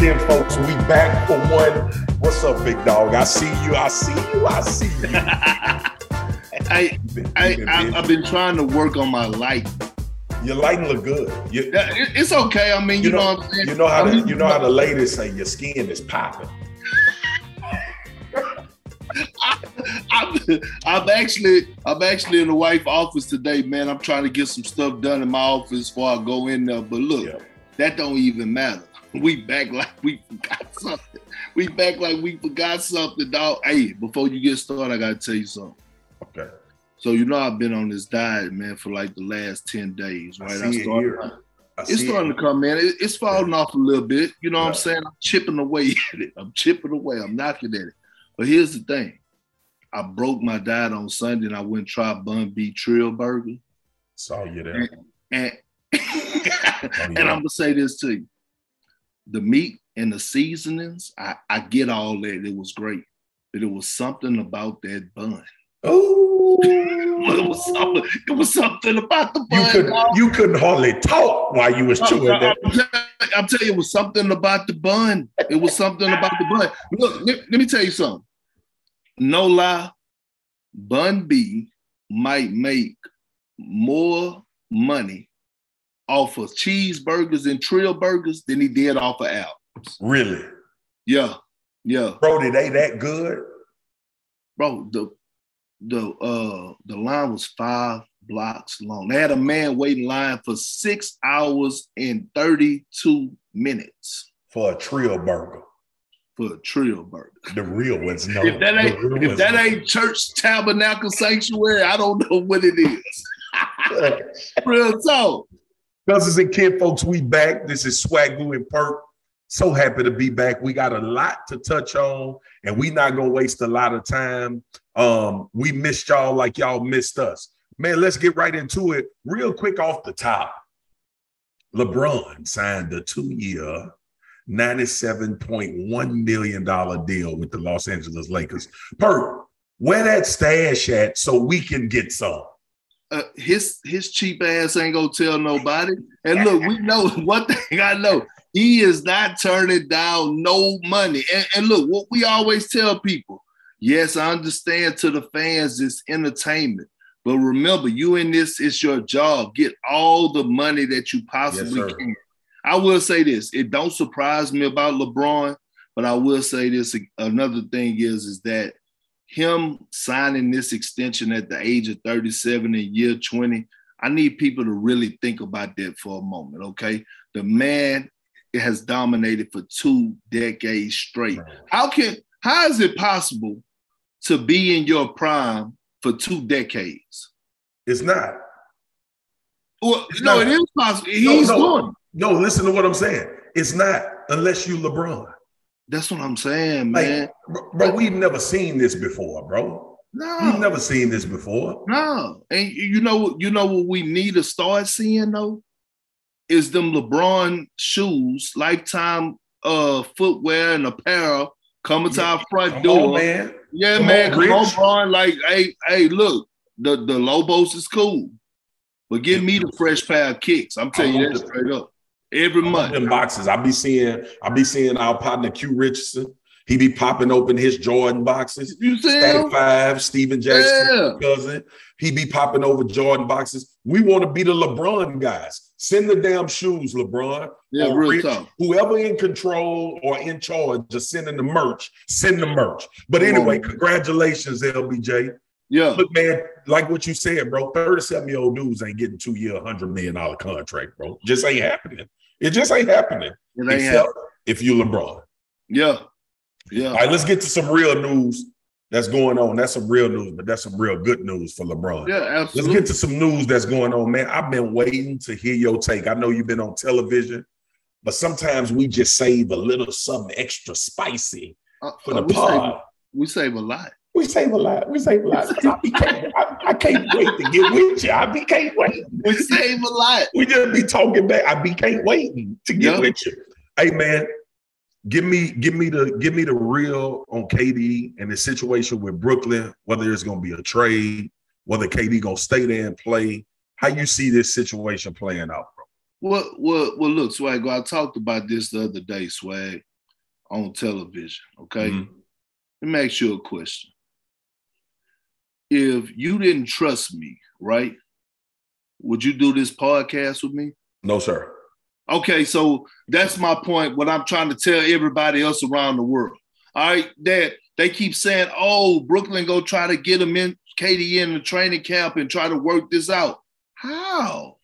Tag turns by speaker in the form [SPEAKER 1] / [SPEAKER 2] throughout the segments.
[SPEAKER 1] Ken, folks. We back for one. What's up, big dog? I see you.
[SPEAKER 2] I've been trying to work on my light.
[SPEAKER 1] Your lighting look good.
[SPEAKER 2] It's okay. I mean, you know what I'm saying?
[SPEAKER 1] You know how the ladies say your skin is popping.
[SPEAKER 2] I'm actually in the wife's office today, man. I'm trying to get some stuff done in my office before I go in there. But look, That don't even matter. We back like we forgot something. Dog. Hey, before you get started, I gotta tell you something.
[SPEAKER 1] Okay.
[SPEAKER 2] So I've been on this diet, man, for like the last 10 days, right? It's starting to come in. It's falling off a little bit. You know what I'm saying? I'm chipping away at it. I'm knocking at it. But here's the thing. I broke my diet on Sunday and I went and tried Bun B Trill Burger.
[SPEAKER 1] Saw you there.
[SPEAKER 2] And I'm going to say this to you. The meat and the seasonings, I get all that. It was great. But it was something about that bun.
[SPEAKER 1] Oh,
[SPEAKER 2] it was something about the bun.
[SPEAKER 1] You couldn't hardly talk while you was chewing that.
[SPEAKER 2] I'm telling you, it was something about the bun. It was something about the bun. Look, let me tell you something. No lie, Bun B might make more money off of cheeseburgers and Trill burgers than he did off of albums.
[SPEAKER 1] Really?
[SPEAKER 2] Yeah.
[SPEAKER 1] Bro, they that good?
[SPEAKER 2] Bro, the line was 5 blocks long. They had a man waiting in line for 6 hours and 32 minutes.
[SPEAKER 1] For a Trill burger.
[SPEAKER 2] For a Trill burger.
[SPEAKER 1] The real ones, no.
[SPEAKER 2] If that ain't Church Tabernacle Sanctuary, I don't know what it is. Real talk.
[SPEAKER 1] Cousins and Ken, folks, we back. This is Swagoo and Perk. So happy to be back. We got a lot to touch on, and we not going to waste a lot of time. We missed y'all like y'all missed us. Man, let's get right into it. Real quick off the top. LeBron signed a 2-year, $97.1 million deal with the Los Angeles Lakers. Perk, where that stash at so we can get some?
[SPEAKER 2] His cheap ass ain't gonna tell nobody. And look, we know one thing I know. He is not turning down no money. And look, what we always tell people, yes, I understand to the fans it's entertainment. But remember, you in this, it's your job. Get all the money that you possibly can. I will say this. It don't surprise me about LeBron, but I will say this. Another thing is that him signing this extension at the age of 37 in year 20, I need people to really think about that for a moment, okay? The man has dominated for 2 decades straight. How is it possible to be in your prime for 2 decades?
[SPEAKER 1] It's not.
[SPEAKER 2] Well, no, it is possible. He's doing it.
[SPEAKER 1] No, listen to what I'm saying. It's not unless you LeBron.
[SPEAKER 2] That's what I'm saying, man.
[SPEAKER 1] Bro, we've never seen this before, bro.
[SPEAKER 2] No.
[SPEAKER 1] We've never seen this before.
[SPEAKER 2] No. And you know what we need to start seeing, though? Is them LeBron shoes, lifetime footwear and apparel coming to our front door.
[SPEAKER 1] On, man.
[SPEAKER 2] Yeah, come on, Bron. Like, hey, look, the Lobos is cool. But give me the fresh pair of kicks. I'm telling you that straight up. Every month.
[SPEAKER 1] Them boxes. I be seeing our partner Q Richardson. He be popping open his Jordan boxes.
[SPEAKER 2] You see
[SPEAKER 1] Static 5, Steven Jackson, cousin. He be popping over Jordan boxes. We want to be the LeBron guys. Send the damn shoes, LeBron.
[SPEAKER 2] Yeah, real tough.
[SPEAKER 1] Whoever in control or in charge of sending the merch, send the merch. But anyway, congratulations, LBJ.
[SPEAKER 2] Yeah.
[SPEAKER 1] Look, man, like what you said, bro, 37-year-old dudes ain't getting 2-year, $100 million contract, bro. Just ain't happening. It just ain't happening. Except if you LeBron.
[SPEAKER 2] Yeah.
[SPEAKER 1] All right, let's get to some real news that's going on. That's some real news, but that's some real good news for LeBron.
[SPEAKER 2] Yeah, absolutely.
[SPEAKER 1] Let's get to some news that's going on, man. I've been waiting to hear your take. I know you've been on television, but sometimes we just save a little something extra spicy for the pod.
[SPEAKER 2] We save a lot.
[SPEAKER 1] We save a lot. I can't wait to get with you. I can't wait.
[SPEAKER 2] We save a lot.
[SPEAKER 1] We just be talking back. Can't wait to get with you. Hey, man, give me the real on KD and the situation with Brooklyn, whether it's going to be a trade, whether KD going to stay there and play. How you see this situation playing out, bro?
[SPEAKER 2] Well, look, Swag, I talked about this the other day, Swag. on television, okay?
[SPEAKER 1] Mm-hmm.
[SPEAKER 2] Let me ask you a question. If you didn't trust me, right, would you do this podcast with me?
[SPEAKER 1] No, sir.
[SPEAKER 2] Okay, so that's my point, what I'm trying to tell everybody else around the world. All right, that they keep saying, oh, Brooklyn go try to get him in, KD in the training camp and try to work this out. How?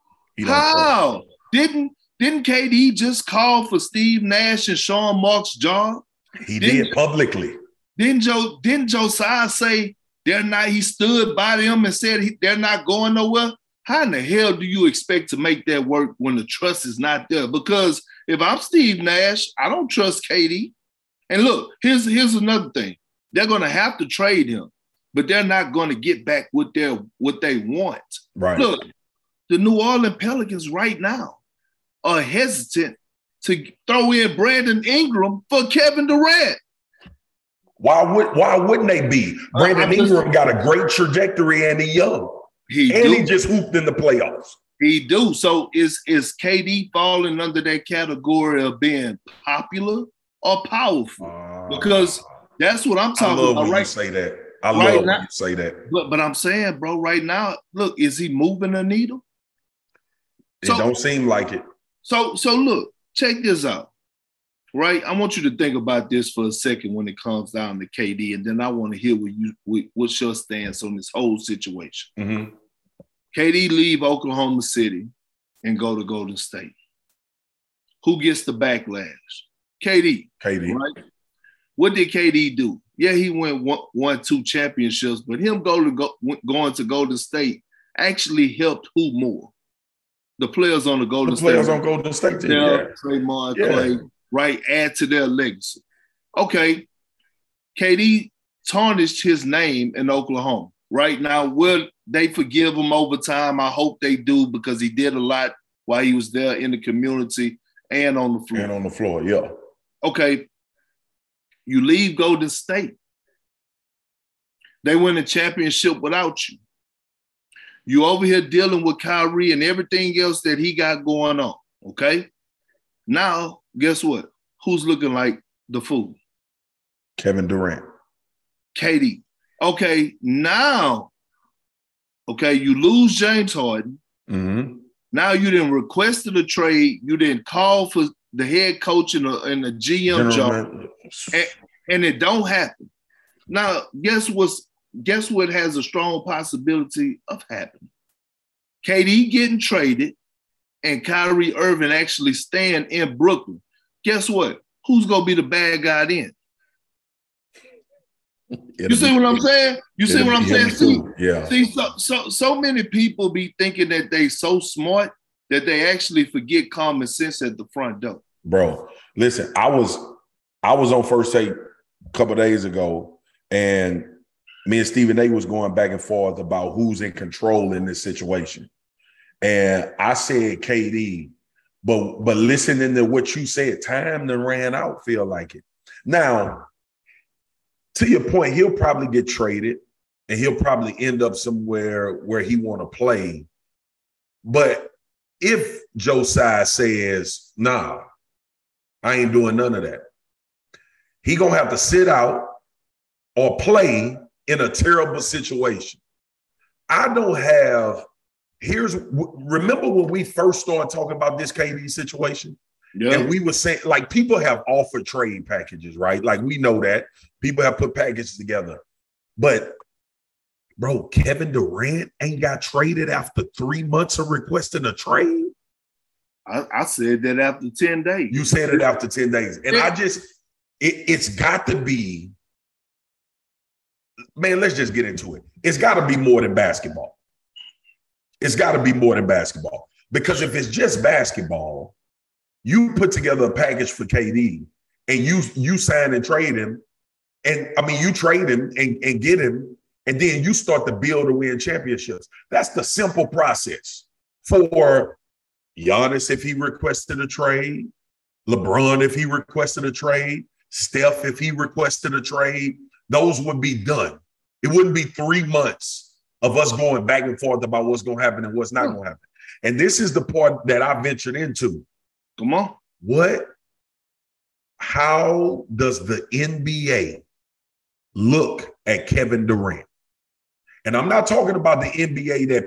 [SPEAKER 2] How? Didn't KD just call for Steve Nash and Sean Marks' job?
[SPEAKER 1] He did publicly. Didn't
[SPEAKER 2] Josiah say they're not, he stood by them and said they're not going nowhere? How in the hell do you expect to make that work when the trust is not there? Because if I'm Steve Nash, I don't trust KD. And look, here's another thing. They're going to have to trade him, but they're not going to get back what they want.
[SPEAKER 1] Right.
[SPEAKER 2] Look, the New Orleans Pelicans right now are hesitant to throw in Brandon Ingram for Kevin Durant.
[SPEAKER 1] Why wouldn't they be? Brandon Ingram got a great trajectory and he's young. He just hooped in the playoffs.
[SPEAKER 2] He do. So is KD falling under that category of being popular or powerful? Because that's what I'm talking about.
[SPEAKER 1] When you say that. I love when you say that.
[SPEAKER 2] But I'm saying, bro, right now, look, is he moving the needle?
[SPEAKER 1] It don't seem like it. So
[SPEAKER 2] look, check this out. Right? I want you to think about this for a second when it comes down to KD, and then I want to hear what's your stance on this whole situation.
[SPEAKER 1] Mm-hmm.
[SPEAKER 2] KD leave Oklahoma City and go to Golden State. Who gets the backlash? KD. Right? What did KD do? Yeah, he won 2 championships, but him going to Golden State actually helped who more? The players on the Golden State.
[SPEAKER 1] The players on Golden State team, yeah.
[SPEAKER 2] Draymond, Clay, right? Add to their legacy. Okay, KD tarnished his name in Oklahoma. Right now, will they forgive him over time? I hope they do, because he did a lot while he was there in the community and on the floor.
[SPEAKER 1] Yeah.
[SPEAKER 2] Okay, you leave Golden State. They win a championship without you. You over here dealing with Kyrie and everything else that he got going on, okay? Now, guess what? Who's looking like the fool?
[SPEAKER 1] Kevin Durant.
[SPEAKER 2] KD. Okay, now, you lose James Harden.
[SPEAKER 1] Mm-hmm.
[SPEAKER 2] Now you didn't request a trade. You didn't call for the head coach and the GM job. And it don't happen. Now, guess what has a strong possibility of happening? KD getting traded and Kyrie Irving actually staying in Brooklyn. Guess what? Who's going to be the bad guy then? You see what I'm saying? See, so many people be thinking that they so smart that they actually forget common sense at the front door.
[SPEAKER 1] Bro, listen, I was on First Take a couple of days ago, and me and Stephen A was going back and forth about who's in control in this situation. And I said KD, but listening to what you said, time done ran out, feel like it. Now, to your point, he'll probably get traded and he'll probably end up somewhere where he want to play. But if Josiah says, nah, I ain't doing none of that, he gonna have to sit out or play in a terrible situation. Remember when we first started talking about this KD situation?
[SPEAKER 2] Yeah.
[SPEAKER 1] And we were saying, like, people have offered trade packages, right? Like, we know that. People have put packages together. But, bro, Kevin Durant ain't got traded after 3 months of requesting a trade?
[SPEAKER 2] I said that after 10 days.
[SPEAKER 1] You said it after 10 days. And it's got to be, man, let's just get into it. It's got to be more than basketball. It's got to be more than basketball. Because if it's just basketball, you put together a package for KD and you sign and trade him. And I mean, you trade him and get him, and then you start to build and win championships. That's the simple process. For Giannis, if he requested a trade, LeBron, if he requested a trade, Steph, if he requested a trade, those would be done. It wouldn't be 3 months of us going back and forth about what's going to happen and what's not going to happen. And this is the part that I ventured into.
[SPEAKER 2] Come on.
[SPEAKER 1] how does the NBA look at Kevin Durant? And I'm not talking about the NBA that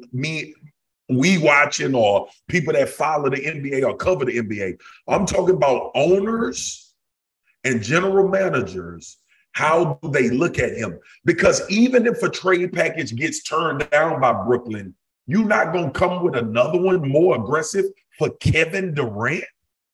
[SPEAKER 1] we watching or people that follow the NBA or cover the NBA. I'm talking about owners and general managers. How do they look at him? Because even if a trade package gets turned down by Brooklyn, you're not going to come with another one more aggressive for Kevin Durant?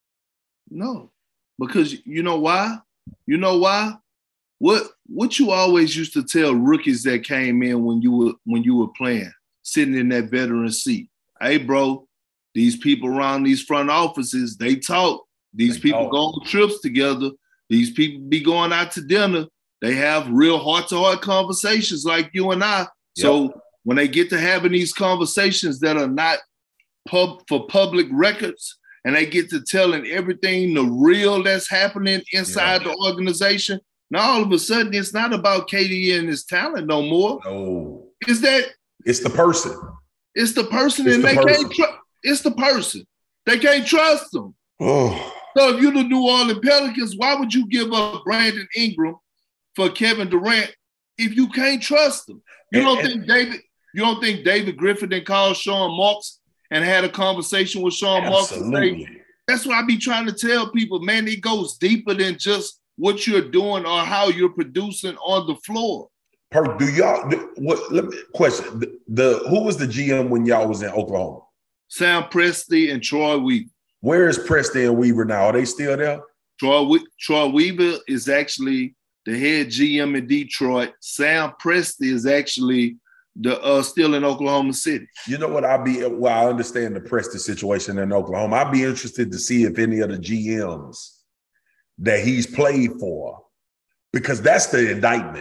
[SPEAKER 2] No, because you know why? You know why? What you always used to tell rookies that came in when you were playing, sitting in that veteran seat. Hey, bro, these people around these front offices, they talk. These people go on trips together. These people be going out to dinner. They have real heart-to-heart conversations like you and I. Yep. So when they get to having these conversations that are not for public records, and they get to telling everything, the real that's happening inside the organization, now all of a sudden it's not about KD and his talent no more.
[SPEAKER 1] No.
[SPEAKER 2] It's
[SPEAKER 1] the person.
[SPEAKER 2] It's the person, and they can't trust. It's the person. They can't trust them.
[SPEAKER 1] Oh.
[SPEAKER 2] So if you're the New Orleans Pelicans, why would you give up Brandon Ingram for Kevin Durant if you can't trust him? You don't think David Griffin and called Sean Marks and had a conversation with Sean Marks? That's what I be trying to tell people, man. It goes deeper than just what you're doing or how you're producing on the floor.
[SPEAKER 1] Let me question. Who was the GM when y'all was in Oklahoma?
[SPEAKER 2] Sam Presti and Troy Weaver. Where is
[SPEAKER 1] Presti and Weaver now? Are they still there?
[SPEAKER 2] Troy Weaver is actually the head GM in Detroit. Sam Presti is actually still in Oklahoma City.
[SPEAKER 1] You know what? I understand the Presti situation in Oklahoma. I'd be interested to see if any of the GMs that he's played for, because that's the indictment.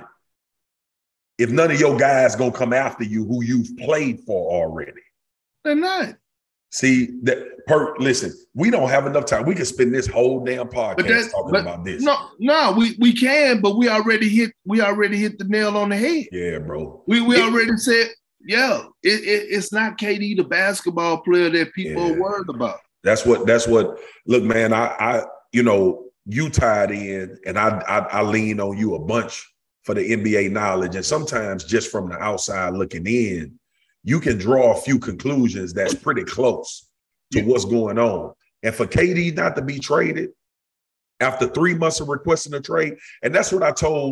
[SPEAKER 1] If none of your guys gonna come after you who you've played for already.
[SPEAKER 2] They're not.
[SPEAKER 1] See, listen, we don't have enough time. We can spend this whole damn podcast talking about this.
[SPEAKER 2] No, we can, but we already hit the nail on the head.
[SPEAKER 1] Yeah, bro.
[SPEAKER 2] We already said, it's not KD the basketball player that people are worried about.
[SPEAKER 1] That's what. Look, man, I you tied in, and I lean on you a bunch for the NBA knowledge, and sometimes just from the outside looking in, you can draw a few conclusions that's pretty close to what's going on. And for KD not to be traded after 3 months of requesting a trade, and that's what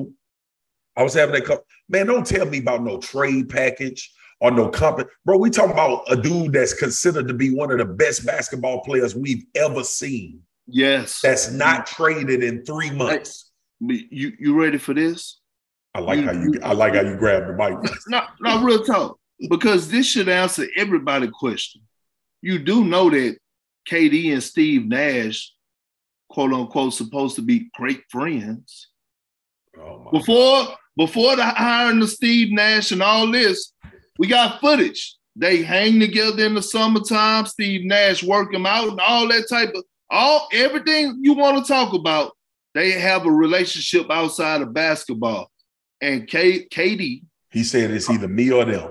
[SPEAKER 1] I was having that. Man, don't tell me about no trade package or no company. Bro, we talking about a dude that's considered to be one of the best basketball players we've ever seen.
[SPEAKER 2] Yes.
[SPEAKER 1] That's not traded in 3 months.
[SPEAKER 2] You ready for this?
[SPEAKER 1] I like how you grab the mic.
[SPEAKER 2] No, real talk. Because this should answer everybody's question. You do know that KD and Steve Nash, quote unquote, supposed to be great friends.
[SPEAKER 1] Oh
[SPEAKER 2] before the hiring of Steve Nash and all this, we got footage. They hang together in the summertime. Steve Nash work them out and all that type of everything you want to talk about. They have a relationship outside of basketball. And KD,
[SPEAKER 1] he said it's either me or them.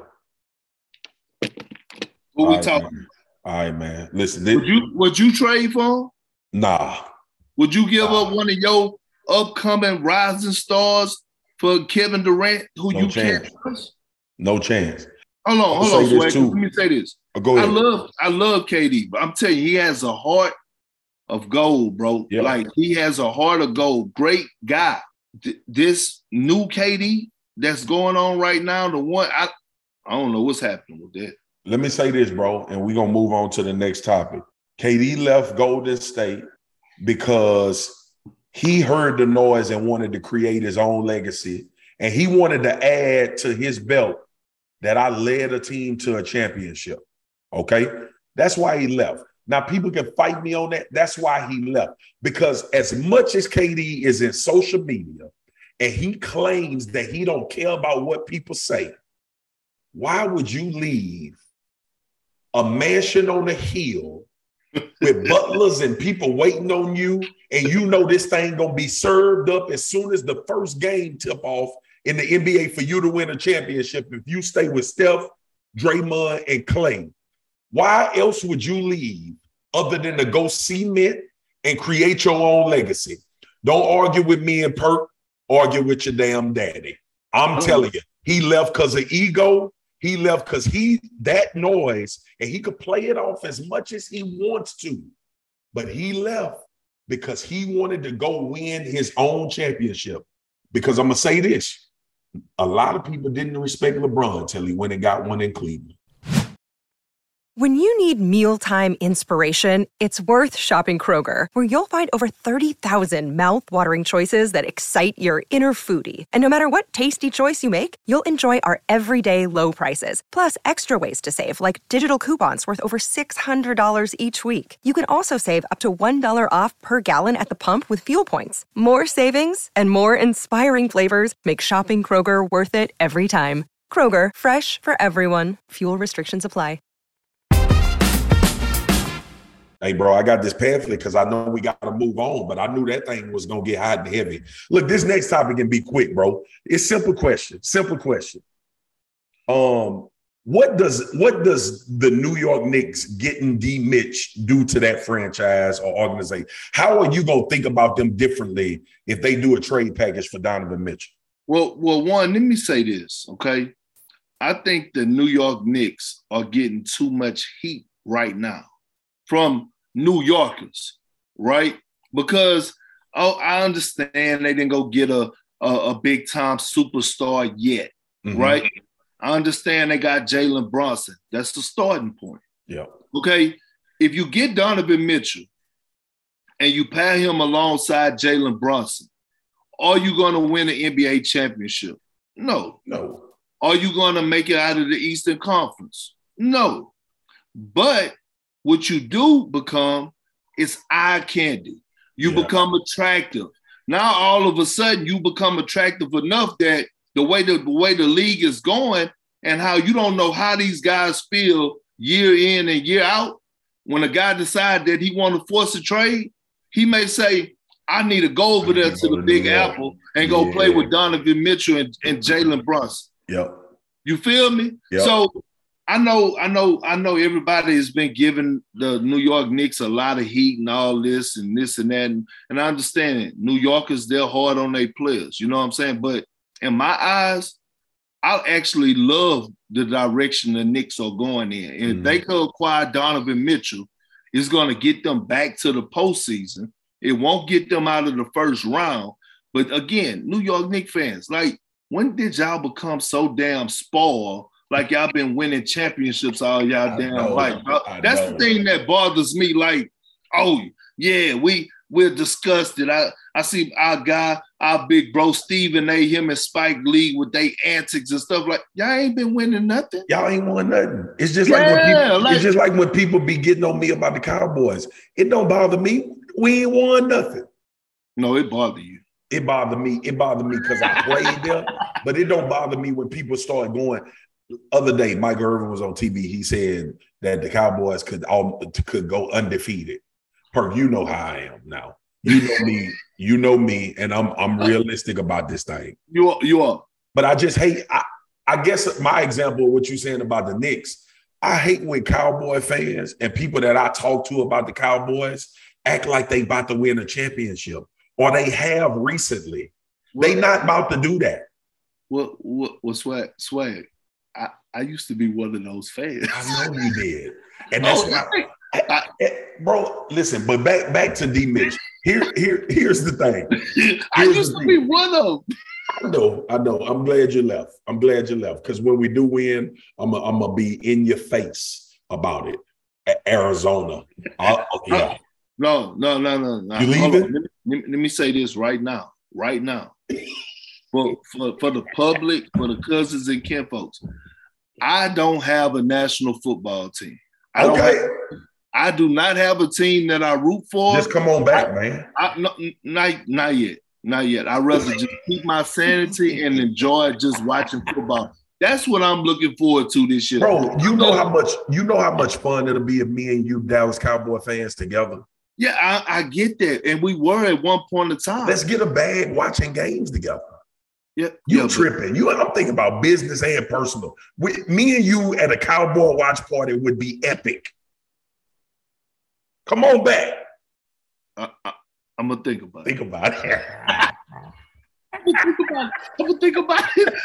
[SPEAKER 2] Who we talking?
[SPEAKER 1] All right, man. Listen,
[SPEAKER 2] would you trade for him?
[SPEAKER 1] Nah.
[SPEAKER 2] Would you give up one of your upcoming rising stars for Kevin Durant, who you can't trust?
[SPEAKER 1] No chance.
[SPEAKER 2] Hold on, Swag. Let me say this.
[SPEAKER 1] Go ahead.
[SPEAKER 2] I love KD, but I'm telling you, he has a heart of gold, bro.
[SPEAKER 1] Yep.
[SPEAKER 2] Like, he has a heart of gold. Great guy. This new KD that's going on right now, I don't know what's happening with that.
[SPEAKER 1] Let me say this, bro, and we're going to move on to the next topic. KD left Golden State because he heard the noise and wanted to create his own legacy. And he wanted to add to his belt that I led a team to a championship. Okay? That's why he left. Now, people can fight me on that. That's why he left. Because as much as KD is in social media and he claims that he don't care about what people say, why would you leave a mansion on a hill with butlers and people waiting on you, and you know this thing gonna be served up as soon as the first game tip off in the NBA for you to win a championship if you stay with Steph, Draymond, and Clay? Why else would you leave other than to go cement and create your own legacy? Don't argue with me and Perk. Argue with your damn daddy. I'm telling you, he left because of ego. He left because that noise, and he could play it off as much as he wants to. But he left because he wanted to go win his own championship. Because I'm going to say this. A lot of people didn't respect LeBron until he went and got one in Cleveland.
[SPEAKER 3] When you need mealtime inspiration, it's worth shopping Kroger, where you'll find over 30,000 mouth-watering choices that excite your inner foodie. And no matter what tasty choice you make, you'll enjoy our everyday low prices, plus extra ways to save, like digital coupons worth over $600 each week. You can also save up to $1 off per gallon at the pump with fuel points. More savings and more inspiring flavors make shopping Kroger worth it every time. Kroger, fresh for everyone. Fuel restrictions apply.
[SPEAKER 1] Hey, bro, I got this pamphlet because I know we got to move on, but I knew that thing was going to get hot and heavy. Look, this next topic can be quick, bro. It's simple question. What does the New York Knicks getting D. Mitch do to that franchise or organization? How are you going to think about them differently if they do a trade package for Donovan Mitchell?
[SPEAKER 2] Well, one, let me say this, okay? I think the New York Knicks are getting too much heat right now from New Yorkers, right? Because I understand they didn't go get a big time superstar yet, right? I understand they got Jalen Brunson. That's the starting point.
[SPEAKER 1] Yeah.
[SPEAKER 2] Okay. If you get Donovan Mitchell and you pair him alongside Jalen Brunson, are you going to win an NBA championship? No. Are you going to make it out of the Eastern Conference? No. But what you do become is eye candy. You become attractive. Now, all of a sudden, you become attractive enough that the way the league is going and how you don't know how these guys feel year in and year out, when a guy decides that he want to force a trade, he may say, I need to go over there to the Big Apple and go play with Donovan Mitchell and Jalen Brunson.
[SPEAKER 1] Yep.
[SPEAKER 2] You feel me?
[SPEAKER 1] Yep.
[SPEAKER 2] So I know everybody has been giving the New York Knicks a lot of heat and all this and that. And I understand it. New Yorkers, they're hard on their players. You know what I'm saying? But in my eyes, I actually love the direction the Knicks are going in. And if they could acquire Donovan Mitchell, it's going to get them back to the postseason. It won't get them out of the first round. But again, New York Knicks fans, like, when did y'all become so damn spoiled? Like y'all been winning championships all y'all damn life. That's the thing that bothers me. Like, oh yeah, we're disgusted. I see our big bro Stephen A. him and Spike Lee with their antics and stuff. Like, y'all ain't been winning nothing.
[SPEAKER 1] Y'all ain't won nothing. It's just like when people be getting on me about the Cowboys. It don't bother me. We ain't won nothing.
[SPEAKER 2] No, it bother you.
[SPEAKER 1] It bothered me. It bothered me because I played there, but it don't bother me when people start going. Other day, Mike Irvin was on TV. He said that the Cowboys could go undefeated. Perk, you know how I am now. You know me, and I'm realistic about this thing.
[SPEAKER 2] You are.
[SPEAKER 1] But I just hate. I guess my example of what you're saying about the Knicks. I hate when Cowboy fans and people that I talk to about the Cowboys act like they about to win a championship, or they have recently. They not about to do that.
[SPEAKER 2] What swag? I used to be one of those fans.
[SPEAKER 1] I know you did. And that's why, bro, listen, but back to D. Mitch. Here's the thing.
[SPEAKER 2] I used to be one of them.
[SPEAKER 1] I know. I'm glad you left. Because when we do win, I'm gonna be in your face about it. Arizona. Yeah.
[SPEAKER 2] No.
[SPEAKER 1] You leaving?
[SPEAKER 2] Let me say this right now. For the public, for the cousins and kin folks, I don't have a national football team. I do not have a team that I root for.
[SPEAKER 1] Just come on back, man.
[SPEAKER 2] Not yet. I'd rather just keep my sanity and enjoy just watching football. That's what I'm looking forward to this year.
[SPEAKER 1] Bro, you know how much fun it'll be if me and you Dallas Cowboy fans together.
[SPEAKER 2] Yeah, I get that. And we were at one point in time.
[SPEAKER 1] Let's get a bag watching games together.
[SPEAKER 2] Yeah,
[SPEAKER 1] you tripping. I'm thinking about business and personal. Me and you at a Cowboy watch party would be epic. Come on back.
[SPEAKER 2] I'm gonna think about it.
[SPEAKER 1] Think about it.
[SPEAKER 2] I'm gonna think about it.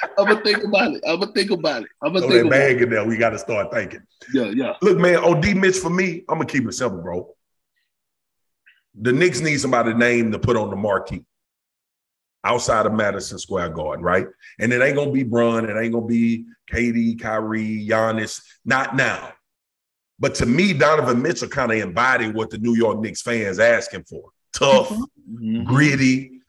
[SPEAKER 1] Throw that bag in there. We got to start thinking.
[SPEAKER 2] Yeah.
[SPEAKER 1] Look, man, on D Mitch for me, I'm gonna keep it simple, bro. The Knicks need somebody name to put on the marquee outside of Madison Square Garden, right? And it ain't gonna be Bron, it ain't gonna be KD, Kyrie, Giannis, not now. But to me, Donovan Mitchell kind of embodied what the New York Knicks fans asking for. Tough, gritty,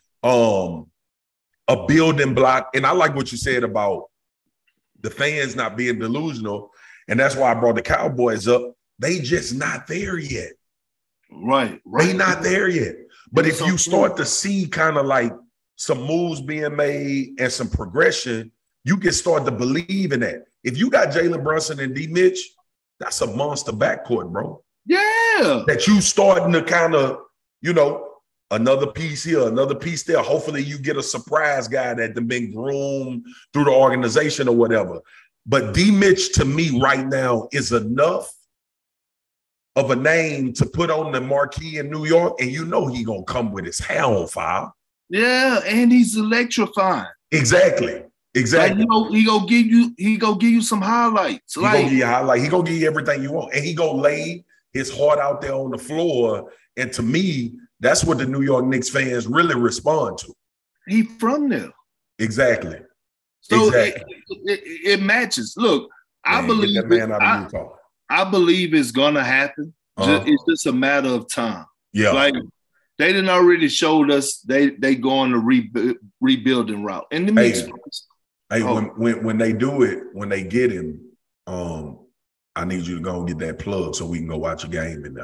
[SPEAKER 1] a building block. And I like what you said about the fans not being delusional. And that's why I brought the Cowboys up. They just not there yet.
[SPEAKER 2] Right.
[SPEAKER 1] They not there yet. But if you start to see kind of like some moves being made and some progression, you can start to believe in that. If you got Jalen Brunson and D Mitch, that's a monster backcourt, bro.
[SPEAKER 2] Yeah.
[SPEAKER 1] That you starting to kind of, another piece here, another piece there. Hopefully you get a surprise guy that has been groomed through the organization or whatever. But D Mitch to me right now is enough of a name to put on the marquee in New York, and he gonna come with his hair on fire.
[SPEAKER 2] Yeah, and he's electrifying.
[SPEAKER 1] Exactly.
[SPEAKER 2] Like, he gonna give you some highlights.
[SPEAKER 1] He gonna give you highlights. He gonna give you everything you want, and he gonna lay his heart out there on the floor. And to me, that's what the New York Knicks fans really respond to.
[SPEAKER 2] He from there.
[SPEAKER 1] Exactly.
[SPEAKER 2] So
[SPEAKER 1] exactly.
[SPEAKER 2] It matches. Look, I believe
[SPEAKER 1] that man out of Utah.
[SPEAKER 2] I believe it's gonna happen. It's just a matter of time.
[SPEAKER 1] Yeah.
[SPEAKER 2] Like they didn't already showed us they going to rebuilding route. And the Knicks.
[SPEAKER 1] When they do it, when they get him, I need you to go and get that plug so we can go watch a game in there.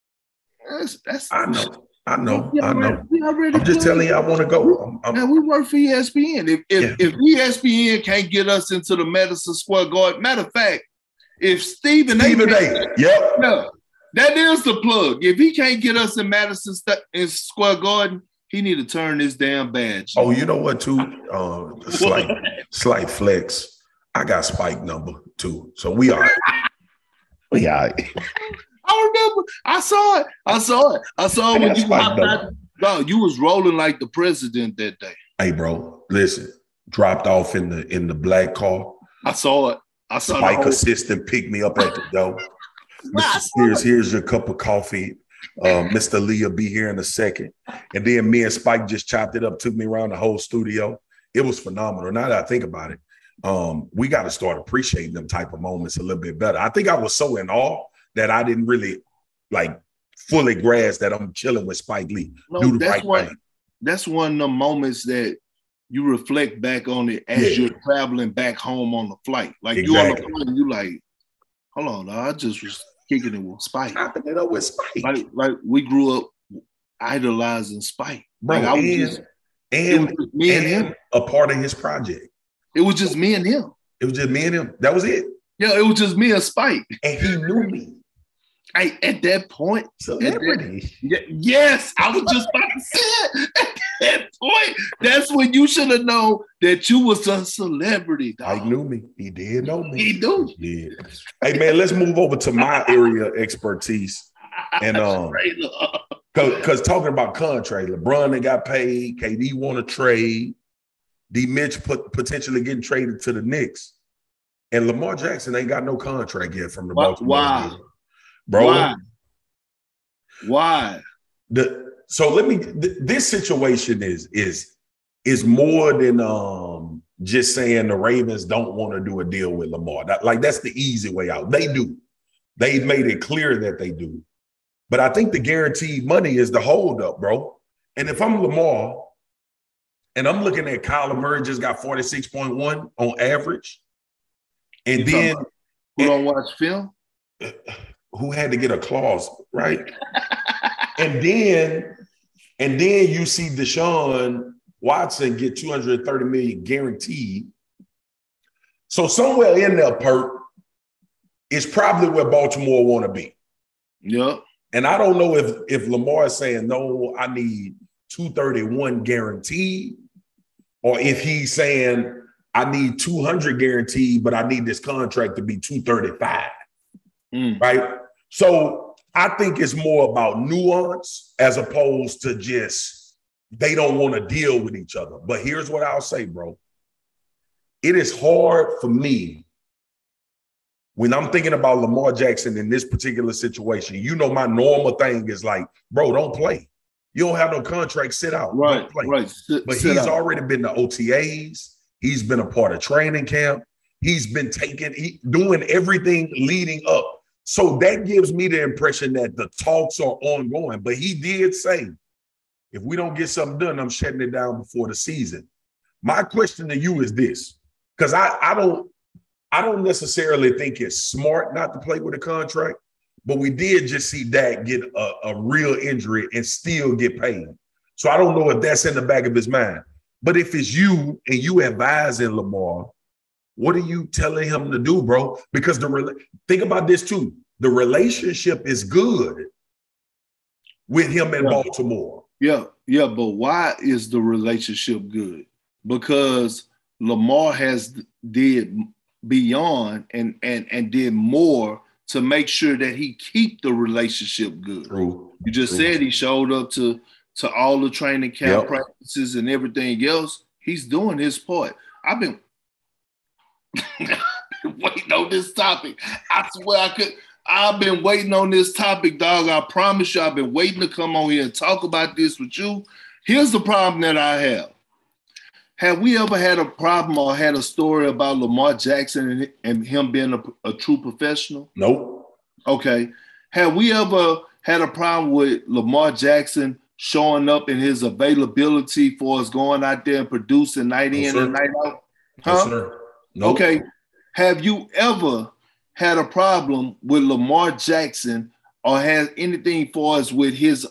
[SPEAKER 1] I know. I'm just telling you, I want to go.
[SPEAKER 2] We work for ESPN. If ESPN can't get us into the Madison Square Garden, matter of fact, if Stephen A.
[SPEAKER 1] Yep.
[SPEAKER 2] That is the plug. If he can't get us in Madison Square Garden, he need to turn this damn badge.
[SPEAKER 1] Oh, you know what, too? Slight flex. I got Spike number, too. So we all right. We all right.
[SPEAKER 2] I remember. I saw it when you popped out. No, you was rolling like the president that day.
[SPEAKER 1] Hey, bro, listen. Dropped off in the black car.
[SPEAKER 2] I saw it. I saw
[SPEAKER 1] Spike assistant picked me up at the door. Mr. Spears, here's your cup of coffee. Mr. Lee will be here in a second. And then me and Spike just chopped it up, took me around the whole studio. It was phenomenal. Now that I think about it, we got to start appreciating them type of moments a little bit better. I think I was so in awe that I didn't really fully grasp that I'm chilling with Spike Lee.
[SPEAKER 2] That's one of the moments that you reflect back on it as you're traveling back home on the flight. Like you on the plane, you like, hold on, I just was kicking it with Spike.
[SPEAKER 1] Chopping it up with Spike.
[SPEAKER 2] Like we grew up idolizing Spike.
[SPEAKER 1] Bro,
[SPEAKER 2] like me and him.
[SPEAKER 1] A part of his project.
[SPEAKER 2] It was just me and him.
[SPEAKER 1] It was just me and him. That was it.
[SPEAKER 2] Yeah, it was just me and Spike.
[SPEAKER 1] And he knew me.
[SPEAKER 2] At that point,
[SPEAKER 1] celebrity.
[SPEAKER 2] Yes, I was just about to say it. At that point, that's when you should have known that you was a celebrity.
[SPEAKER 1] Dog. He knew me. He did know me.
[SPEAKER 2] He knew.
[SPEAKER 1] Yeah. Hey man, let's move over to my area of expertise. And because talking about contract, LeBron they got paid. KD want to trade. D Mitch potentially getting traded to the Knicks, and Lamar Jackson ain't got no contract yet from the Baltimore Ravens. Bro,
[SPEAKER 2] why?
[SPEAKER 1] This situation is more than just saying the Ravens don't want to do a deal with Lamar. That's the easy way out. They do. They've made it clear that they do. But I think the guaranteed money is the holdup, bro. And if I'm Lamar and I'm looking at Kyler Murray just got 46.1 on average, and then
[SPEAKER 2] who don't watch film?
[SPEAKER 1] Who had to get a clause, right? and then you see Deshaun Watson get $230 million guaranteed. So somewhere in there, Perk, is probably where Baltimore want to be.
[SPEAKER 2] Yeah.
[SPEAKER 1] And I don't know if Lamar is saying, no, I need 231 guaranteed, or if he's saying, I need 200 guaranteed, but I need this contract to be 235. Right? So I think it's more about nuance as opposed to just they don't want to deal with each other. But here's what I'll say, bro. It is hard for me when I'm thinking about Lamar Jackson in this particular situation. You know, my normal thing is like, bro, don't play. You don't have no contract, sit out.
[SPEAKER 2] Right,
[SPEAKER 1] don't play.
[SPEAKER 2] right.
[SPEAKER 1] But he's already been to OTAs. He's been a part of training camp. He's been doing everything leading up. So that gives me the impression that the talks are ongoing. But he did say, if we don't get something done, I'm shutting it down before the season. My question to you is this, because I don't necessarily think it's smart not to play with a contract, but we did just see Dak get a real injury and still get paid. So I don't know if that's in the back of his mind. But if it's you and you advising Lamar, what are you telling him to do, bro? Because think about this too. The relationship is good with him in Baltimore.
[SPEAKER 2] Yeah, but why is the relationship good? Because Lamar did beyond and did more to make sure that he keep the relationship good.
[SPEAKER 1] True.
[SPEAKER 2] You just said he showed up to all the training camp practices and everything else. He's doing his part. I've been waiting on this topic. I swear I've been waiting on this topic, dog. I promise you, I've been waiting to come on here and talk about this with you. Here's the problem that I have. Have we ever had a problem or had a story about Lamar Jackson and him being a true professional?
[SPEAKER 1] Nope.
[SPEAKER 2] Okay. Have we ever had a problem with Lamar Jackson showing up in his availability for us going out there and producing night in and night out? Huh?
[SPEAKER 1] Yes, sir. Nope.
[SPEAKER 2] Okay. Have you ever had a problem with Lamar Jackson or had anything for us with his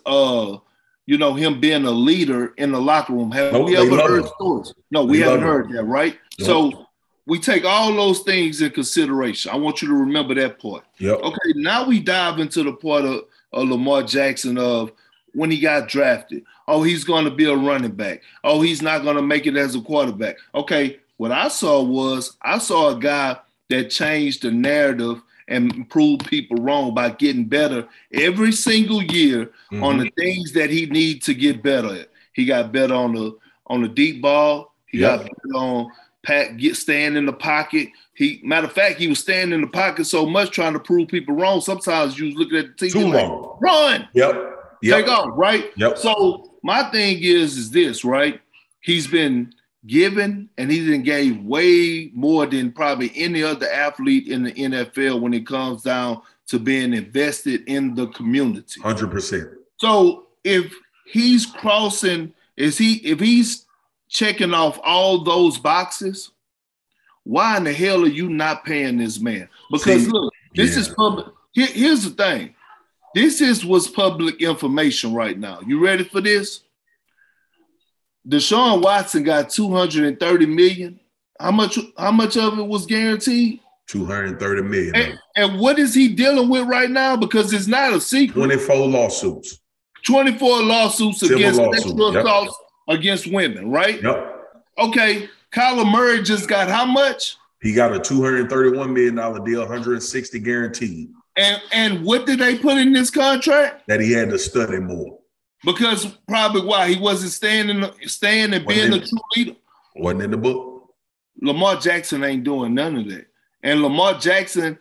[SPEAKER 2] him being a leader in the locker room? Have we ever heard stories? No, we haven't heard that, right? Nope. So we take all those things in consideration. I want you to remember that part.
[SPEAKER 1] Yep.
[SPEAKER 2] Okay, now we dive into the part of Lamar Jackson of when he got drafted. Oh, he's going to be a running back. Oh, he's not going to make it as a quarterback. Okay, what I saw a guy that changed the narrative and proved people wrong by getting better every single year on the things that he needs to get better at. He got better on the deep ball. He got better on staying in the pocket. Matter of fact, he was staying in the pocket so much trying to prove people wrong. Sometimes you was looking at the TV like, run.
[SPEAKER 1] Yep.
[SPEAKER 2] Take off, right?
[SPEAKER 1] Yep.
[SPEAKER 2] So my thing is this, right? He's been given and he's been gave way more than probably any other athlete in the NFL when it comes down to being invested in the community.
[SPEAKER 1] 100%.
[SPEAKER 2] So if he's if he's checking off all those boxes, why in the hell are you not paying this man? Because look, this is public. Here's the thing. This is what's public information right now. You ready for this? Deshaun Watson got $230 million. How much of it was guaranteed?
[SPEAKER 1] $230 million.
[SPEAKER 2] And what is he dealing with right now? Because it's not a secret.
[SPEAKER 1] 24 lawsuits.
[SPEAKER 2] 24 lawsuits against sexual
[SPEAKER 1] Yep.
[SPEAKER 2] assaults against women, right?
[SPEAKER 1] Yep.
[SPEAKER 2] Okay. Kyler Murray just got how much?
[SPEAKER 1] He got a $231 million deal, 160 guaranteed.
[SPEAKER 2] And what did they put in this contract?
[SPEAKER 1] That he had to study more.
[SPEAKER 2] Because probably why he wasn't staying and being a true leader.
[SPEAKER 1] Wasn't in the book.
[SPEAKER 2] Lamar Jackson ain't doing none of that. And Lamar Jackson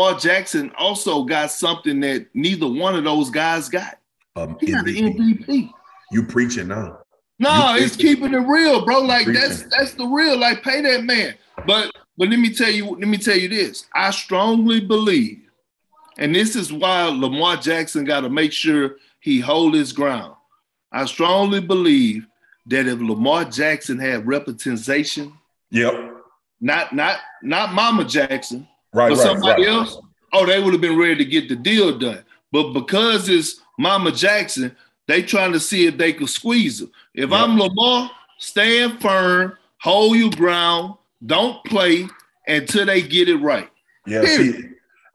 [SPEAKER 2] also got something that neither one of those guys got. He got the MVP.
[SPEAKER 1] You preaching now.
[SPEAKER 2] No, it's keeping it real, bro. Like that's the real. Like, pay that man. But let me tell you this. I strongly believe, and this is why Lamar Jackson got to make sure he hold his ground. I strongly believe that if Lamar Jackson had representation, not Mama Jackson, but somebody else, they would have been ready to get the deal done. But because it's Mama Jackson, they trying to see if they could squeeze him. If I'm Lamar, stand firm, hold your ground, don't play until they get it right.
[SPEAKER 1] Yeah, see,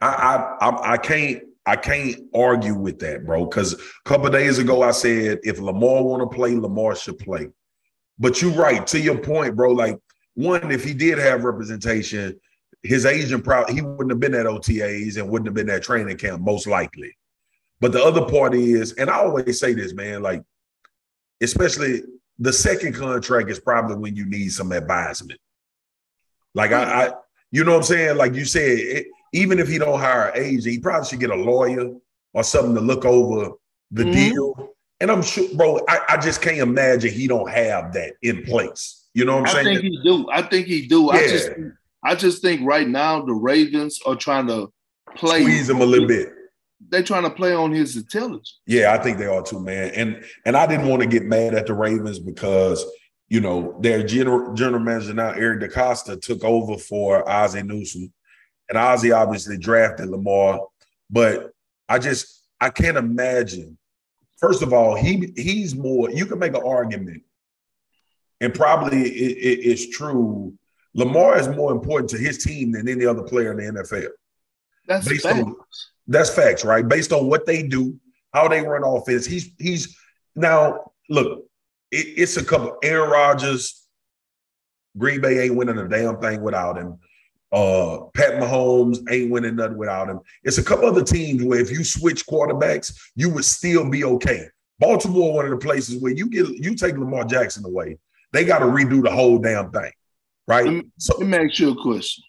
[SPEAKER 1] I can't argue with that, bro. Because a couple of days ago I said if Lamar want to play, Lamar should play. But you're right, to your point, bro. Like, one, if he did have representation, his agent he wouldn't have been at OTAs and wouldn't have been at training camp, most likely. But the other part is, and I always say this, man, like, especially the second contract is probably when you need some advisement. Like I you know what I'm saying? Like you said, even if he don't hire an agent, he probably should get a lawyer or something to look over the deal. And I'm sure, bro, I just can't imagine he don't have that in place. You know what I'm saying?
[SPEAKER 2] I think he do.
[SPEAKER 1] Yeah.
[SPEAKER 2] I just think right now the Ravens are trying to
[SPEAKER 1] squeeze him a little bit.
[SPEAKER 2] They're trying to play on his intelligence.
[SPEAKER 1] Yeah, I think they are too, man. And I didn't want to get mad at the Ravens because, you know, their general manager now, Eric DeCosta, took over for Ozzie Newsome. And Ozzie obviously drafted Lamar. But I can't imagine. First of all, he's more, you can make an argument, and probably it's true. Lamar is more important to his team than any other player in the NFL. That's facts, right? Based on what they do, how they run offense. He's now, look, it's a couple. Aaron Rodgers, Green Bay ain't winning a damn thing without him. Pat Mahomes ain't winning nothing without him. It's a couple other teams where if you switch quarterbacks, you would still be okay. Baltimore, one of the places where you take Lamar Jackson away, they got to redo the whole damn thing, right?
[SPEAKER 2] Let me ask you a question.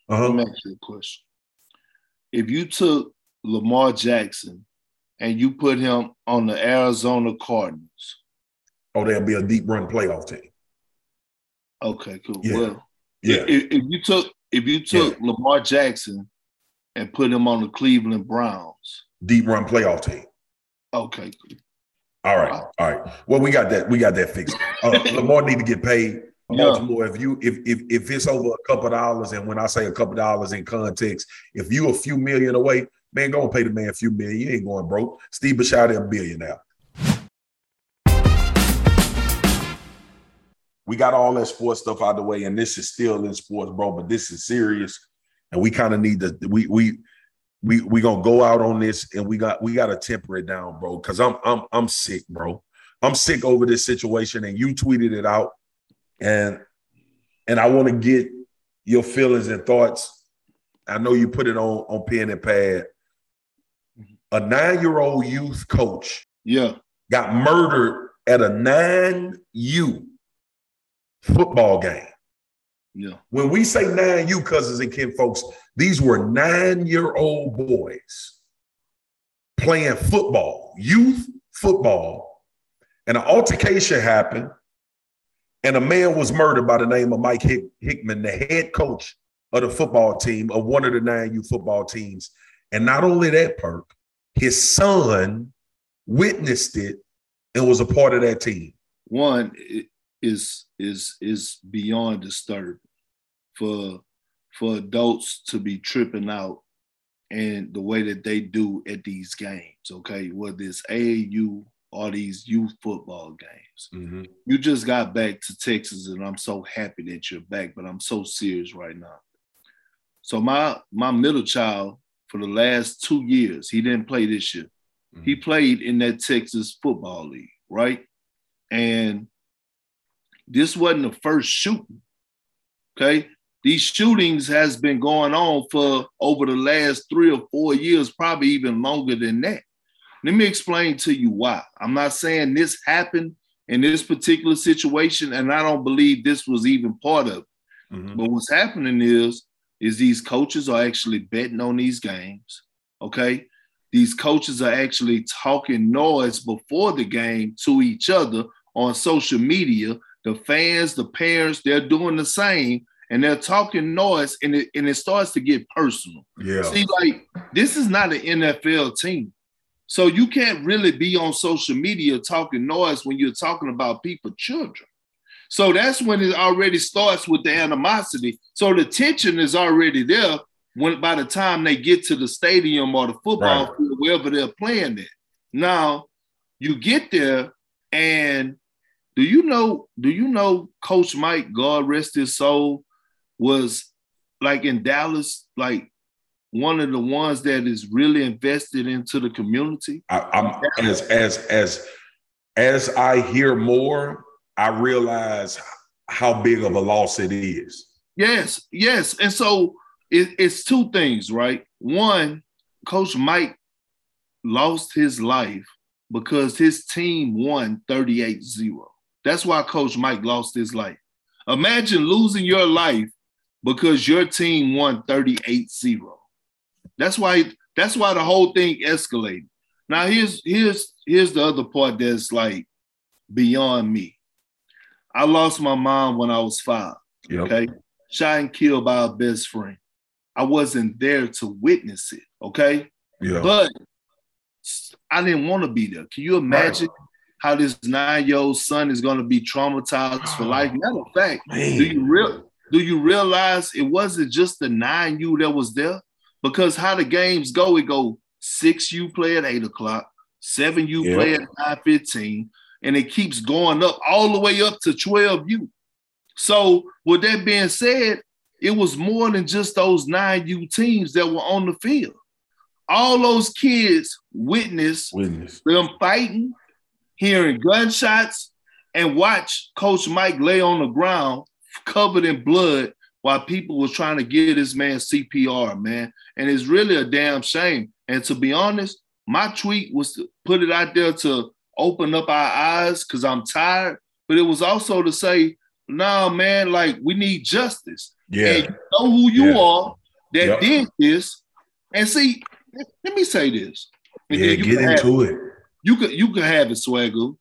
[SPEAKER 2] If you took Lamar Jackson and you put him on the Arizona Cardinals,
[SPEAKER 1] there'll be a deep run playoff team.
[SPEAKER 2] Okay, cool.
[SPEAKER 1] Yeah.
[SPEAKER 2] Well,
[SPEAKER 1] yeah.
[SPEAKER 2] If you took Lamar Jackson and put him on the Cleveland Browns,
[SPEAKER 1] deep run playoff team.
[SPEAKER 2] Okay.
[SPEAKER 1] All right. Well, we got that fixed. Lamar need to get paid. Baltimore, if it's over a couple of dollars, and when I say a couple of dollars in context, if you a few million away, man, go and pay the man a few million. You ain't going broke. Steve Bisciotti a billionaire. We got all that sports stuff out of the way, and this is still in sports, bro. But this is serious, and we kind of need to. We gonna go out on this, and we got to temper it down, bro. Because I'm sick, bro. I'm sick over this situation, and you tweeted it out, and I want to get your feelings and thoughts. I know you put it on pen and pad. A 9-year-old youth coach, got murdered at a 9U football game.
[SPEAKER 2] Yeah.
[SPEAKER 1] When we say 9U, cousins and kin folks, these were 9-year-old boys playing football, youth football, and an altercation happened, and a man was murdered by the name of Mike Hickman, the head coach of the football team, of one of the 9U football teams. And not only that, Perk, his son witnessed it and was a part of that team.
[SPEAKER 2] One is beyond disturbing for adults to be tripping out and the way that they do at these games, okay? Whether it's AAU or these youth football games.
[SPEAKER 1] Mm-hmm.
[SPEAKER 2] You just got back to Texas, and I'm so happy that you're back, but I'm so serious right now. So my middle child, for the last 2 years, he didn't play this year. Mm-hmm. He played in that Texas football league, right? And this wasn't the first shooting, okay? These shootings has been going on for over the last 3 or 4 years, probably even longer than that. Let me explain to you why. I'm not saying this happened in this particular situation, and I don't believe this was even part of it. Mm-hmm. But what's happening is these coaches are actually betting on these games, okay? These coaches are actually talking noise before the game to each other on social media. The fans, the parents, they're doing the same, and they're talking noise, and it starts to get personal.
[SPEAKER 1] Yeah.
[SPEAKER 2] See, like, this is not an NFL team. So you can't really be on social media talking noise when you're talking about people's children. So that's when it already starts with the animosity. So the tension is already there by the time they get to the stadium or the football field, wherever they're playing at. Now, you get there, and do you know Coach Mike, God rest his soul, was like in Dallas, like one of the ones that is really invested into the community?
[SPEAKER 1] As I hear more, I realize how big of a loss it is.
[SPEAKER 2] Yes. And so it's two things, right? One, Coach Mike lost his life because his team won 38-0. That's why Coach Mike lost his life. Imagine losing your life because your team won 38-0. That's why the whole thing escalated. Now here's the other part that's like beyond me. I lost my mom when I was 5.
[SPEAKER 1] Yep.
[SPEAKER 2] Okay, shot and killed by a best friend. I wasn't there to witness it. Okay,
[SPEAKER 1] Yeah.
[SPEAKER 2] but I didn't want to be there. Can you imagine how this 9-year-old son is going to be traumatized for life? Matter of fact, do you realize it wasn't just the 9U that was there? Because how the games go, it go 6U play at 8 o'clock, 7U play at 9:15, and it keeps going up all the way up to 12U. So with that being said, it was more than just those 9U teams that were on the field. All those kids witnessed them fighting, hearing gunshots, and watch Coach Mike lay on the ground covered in blood while people was trying to give this man CPR, man. And it's really a damn shame. And to be honest, my tweet was to put it out there to open up our eyes because I'm tired, but it was also to say, nah, man, like we need justice.
[SPEAKER 1] Yeah.
[SPEAKER 2] And you know who you are that did this. And see, let me say this. And
[SPEAKER 1] get into it.
[SPEAKER 2] You could have it, Swagoo.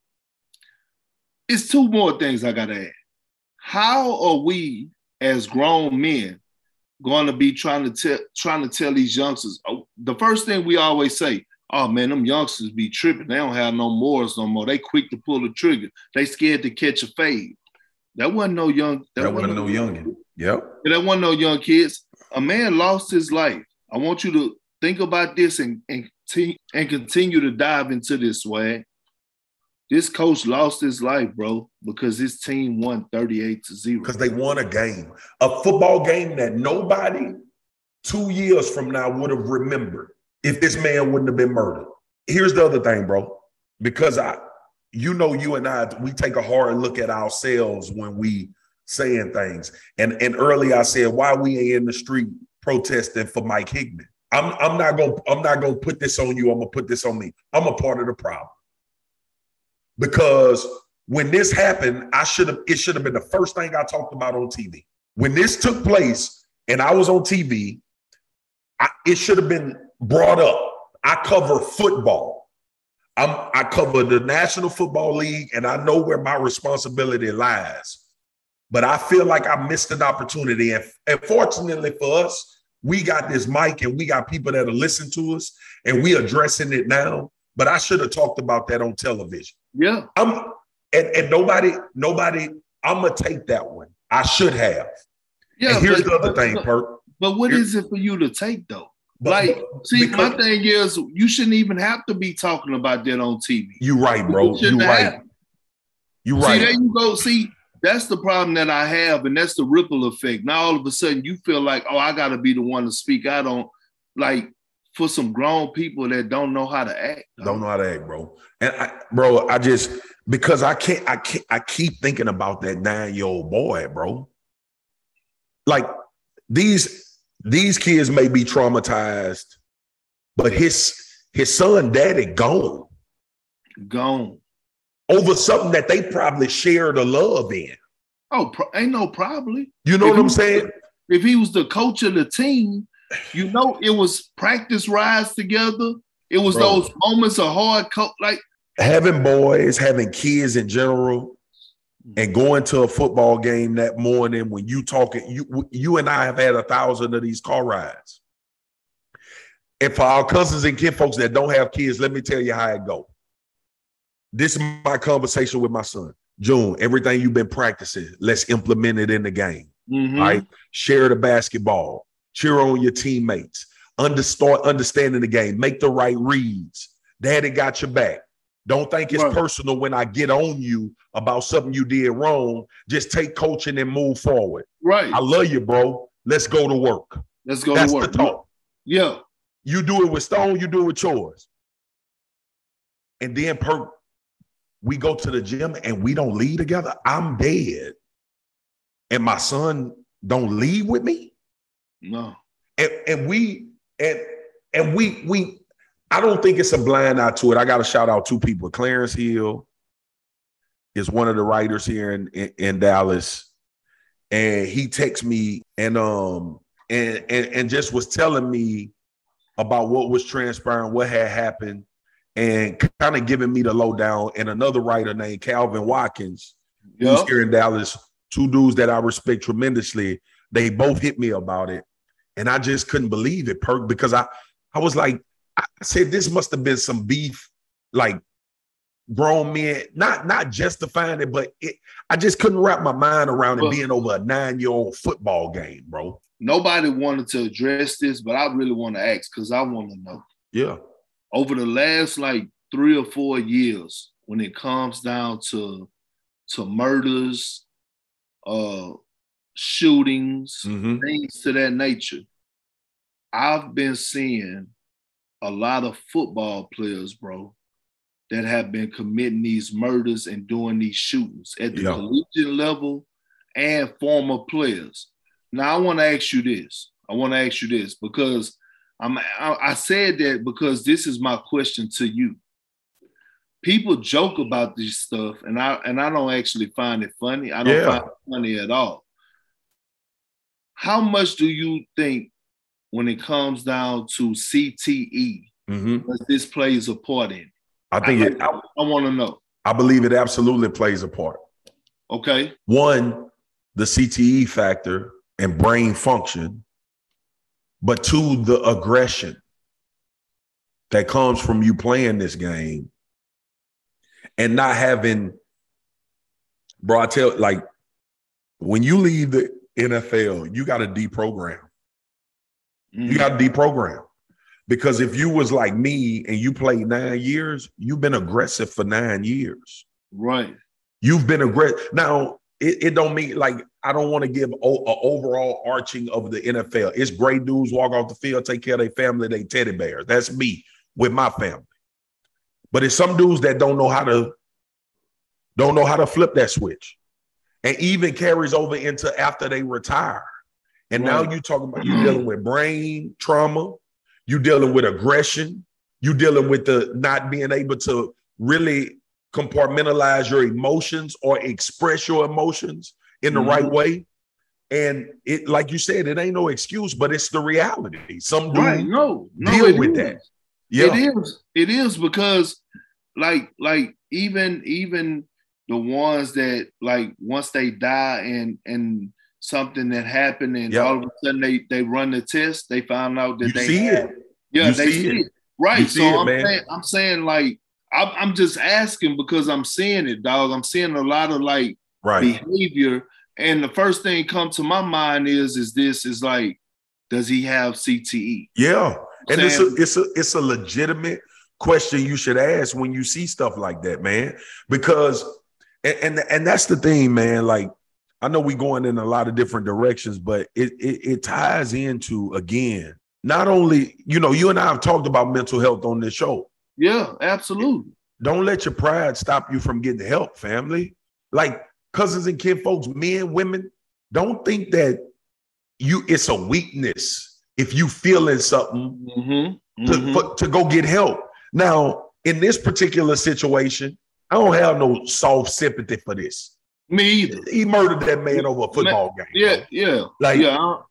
[SPEAKER 2] It's 2 more things I gotta add. How are we as grown men going to be trying to tell these youngsters? Oh, the first thing we always say, oh man, them youngsters be tripping. They don't have no morals no more. They quick to pull the trigger. They scared to catch a fade. That wasn't no young. That wasn't no youngin.
[SPEAKER 1] Yep.
[SPEAKER 2] That wasn't no young kids. A man lost his life. I want you to think about this and continue to dive into this, Swag. This coach lost his life, bro, because his team won 38-0.
[SPEAKER 1] Because they won a game. A football game that nobody 2 years from now would have remembered if this man wouldn't have been murdered. Here's the other thing, bro. Because you and I, we take a hard look at ourselves when we saying things. And earlier I said, why we ain't in the street protesting for Mike Hickman? I'm not gonna put this on you. I'm gonna put this on me. I'm a part of the problem. Because when this happened, it should have been the first thing I talked about on TV. When this took place and I was on TV, it should have been brought up. I cover football. I cover the National Football League, and I know where my responsibility lies. But I feel like I missed an opportunity. And fortunately for us, we got this mic and we got people that are listening to us, and we addressing it now. But I should have talked about that on television.
[SPEAKER 2] Yeah.
[SPEAKER 1] And nobody, I'm going to take that one. I should have.
[SPEAKER 2] Yeah.
[SPEAKER 1] And here's the other thing, Perk.
[SPEAKER 2] But what is it for you to take, though? My thing is, you shouldn't even have to be talking about that on TV.
[SPEAKER 1] You're right, bro. You're right. You're right.
[SPEAKER 2] See, there you go. See, that's the problem that I have, and that's the ripple effect. Now, all of a sudden, you feel like, oh, I got to be the one to speak out on, like, for some grown people that don't know how to act.
[SPEAKER 1] Don't know how to act, bro. And because I keep thinking about that 9-year-old boy, bro. Like these kids may be traumatized, but his son, daddy, gone over something that they probably shared a love in.
[SPEAKER 2] Oh, ain't no probably.
[SPEAKER 1] You know what I'm saying?
[SPEAKER 2] If he was the coach of the team, you know, it was practice rides together. It was those moments of hard like
[SPEAKER 1] having boys, having kids in general, and going to a football game that morning when you talking. You and I have had 1,000 of these car rides. And for our cousins and kinfolks that don't have kids, let me tell you how it go. This is my conversation with my son. June, everything you've been practicing, let's implement it in the game.
[SPEAKER 2] Mm-hmm.
[SPEAKER 1] Right? Share the basketball. Cheer on your teammates. Start understanding the game. Make the right reads. Daddy got your back. Don't think it's personal when I get on you about something you did wrong. Just take coaching and move forward.
[SPEAKER 2] Right.
[SPEAKER 1] I love you, bro. Let's go to work.
[SPEAKER 2] That's the
[SPEAKER 1] talk.
[SPEAKER 2] Yeah.
[SPEAKER 1] You do it with Stone, you do it with yours. And then we go to the gym and we don't leave together. I'm dead. And my son don't leave with me.
[SPEAKER 2] No.
[SPEAKER 1] And we I don't think it's a blind eye to it. I got to shout out two people. Clarence Hill is one of the writers here in Dallas, and he texted me and just was telling me about what was transpiring, what had happened, and kind of giving me the lowdown. And another writer named Calvin Watkins, who's here in Dallas, two dudes that I respect tremendously. They both hit me about it, and I just couldn't believe it, Perk, because I was like, I said, this must have been some beef, like grown men, not justifying it, but I just couldn't wrap my mind around it being over a 9-year-old football game, bro.
[SPEAKER 2] Nobody wanted to address this, but I really want to ask because I want to know.
[SPEAKER 1] Yeah.
[SPEAKER 2] Over the last like 3 or 4 years, when it comes down to murders, shootings, things to that nature, I've been seeing a lot of football players, bro, that have been committing these murders and doing these shootings at the collegiate level and former players. Now, I want to ask you this. Because I said that because this is my question to you. People joke about this stuff, and I don't actually find it funny. I don't find it funny at all. How much do you think, when it comes down to CTE, that this plays a part in it?
[SPEAKER 1] I think
[SPEAKER 2] I want to know.
[SPEAKER 1] I believe it absolutely plays a part.
[SPEAKER 2] Okay.
[SPEAKER 1] One, the CTE factor and brain function, but two, the aggression that comes from you playing this game and not having, bro, I tell, like, when you leave the NFL, you got to deprogram. You got to deprogram. Because if you was like me and you played 9 years, you've been aggressive for 9 years.
[SPEAKER 2] Right.
[SPEAKER 1] You've been aggressive. Now, it don't mean, like, I don't want to give an overall arching of the NFL. It's great dudes walk off the field, take care of their family, they teddy bears. That's me with my family. But it's some dudes that don't know how to flip that switch. And even carries over into after they retire. And now you talking about you dealing with brain trauma, you dealing with aggression, you dealing with the not being able to really compartmentalize your emotions or express your emotions in the right way. And it, like you said, it ain't no excuse, but it's the reality. Some dudes deal with that. Yeah.
[SPEAKER 2] It is because like even the ones that, like, once they die and something that happened and all of a sudden they run the test, they found out that they see it. Yeah, they see it. Right. So I'm saying like, I'm just asking because I'm seeing it, dog. I'm seeing a lot of like behavior. And the first thing come to my mind is like, does he have CTE?
[SPEAKER 1] Yeah. And it's a legitimate question you should ask when you see stuff like that, man. Because and that's the thing, man. Like, I know we going in a lot of different directions, but it ties into, again, not only, you and I have talked about mental health on this show.
[SPEAKER 2] Yeah, absolutely.
[SPEAKER 1] Don't let your pride stop you from getting help, family. Like, cousins and kin folks, men, women, don't think that it's a weakness if you feeling something to go get help. Now, in this particular situation, I don't have no soft sympathy for this.
[SPEAKER 2] Me either.
[SPEAKER 1] He murdered that man over a football game.
[SPEAKER 2] Yeah, yeah.
[SPEAKER 1] Like,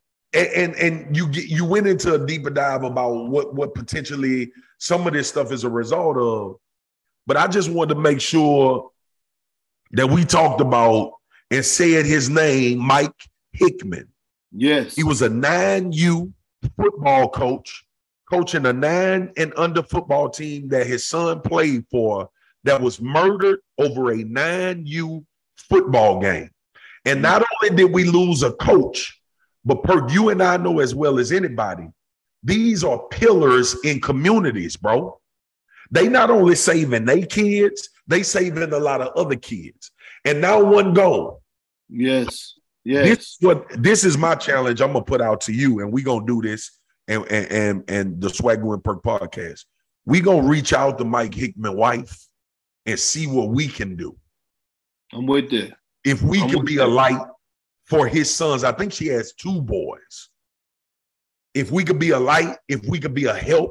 [SPEAKER 1] and you went into a deeper dive about what potentially some of this stuff is a result of. But I just wanted to make sure that we talked about and said his name, Mike Hickman.
[SPEAKER 2] Yes.
[SPEAKER 1] He was a 9U football coach, coaching a 9 and under football team that his son played for, that was murdered over a 9U football game. And not only did we lose a coach, but you and I know as well as anybody, these are pillars in communities, bro. They not only saving their kids, they saving a lot of other kids. And now one goal.
[SPEAKER 2] Yes. Yes.
[SPEAKER 1] This is my challenge I'm gonna put out to you, and we're gonna do this and the Swagoo and Perk podcast. We're gonna reach out to Mike Hickman's wife and see what we can do.
[SPEAKER 2] I'm with that.
[SPEAKER 1] If we can be a light for his sons, I think she has 2 boys. If we could be a light, if we could be a help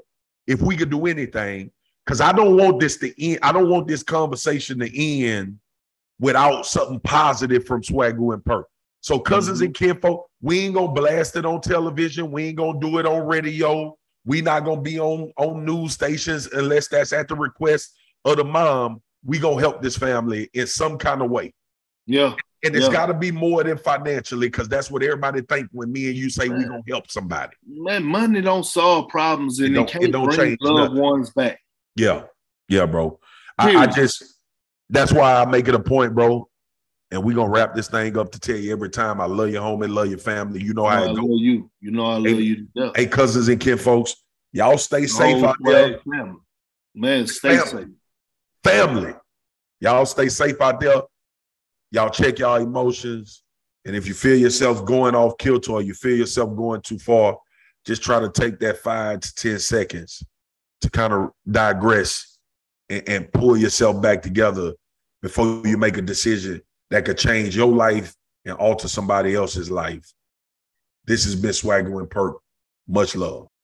[SPEAKER 1] if we could do anything, because I don't want this to end. I don't want this conversation to end without something positive from Swagoo and Perk. So cousins and kinfolk, we ain't gonna blast it on television. We ain't gonna do it on radio. We not gonna be on news stations unless that's at the request of the mom. We gonna help this family in some kind of way.
[SPEAKER 2] Yeah.
[SPEAKER 1] And it's got to be more than financially, because that's what everybody think when me and you say we gonna help somebody.
[SPEAKER 2] Man, money don't solve problems, and it can't bring
[SPEAKER 1] change
[SPEAKER 2] loved ones back.
[SPEAKER 1] Yeah, bro. I just, that's why I make it a point, bro. And we gonna wrap this thing up to tell you every time, I love your homie, love your family. You know how it goes.
[SPEAKER 2] I love you. You know I love you.
[SPEAKER 1] Hey, cousins and kinfolks, y'all stay safe out there.
[SPEAKER 2] Family. Man, stay safe.
[SPEAKER 1] Family, y'all stay safe out there. Y'all check y'all emotions. And if you feel yourself going off kilter or you feel yourself going too far, just try to take that 5 to 10 seconds to kind of digress and pull yourself back together before you make a decision that could change your life and alter somebody else's life. This has been Swagoo and Perk. Much love.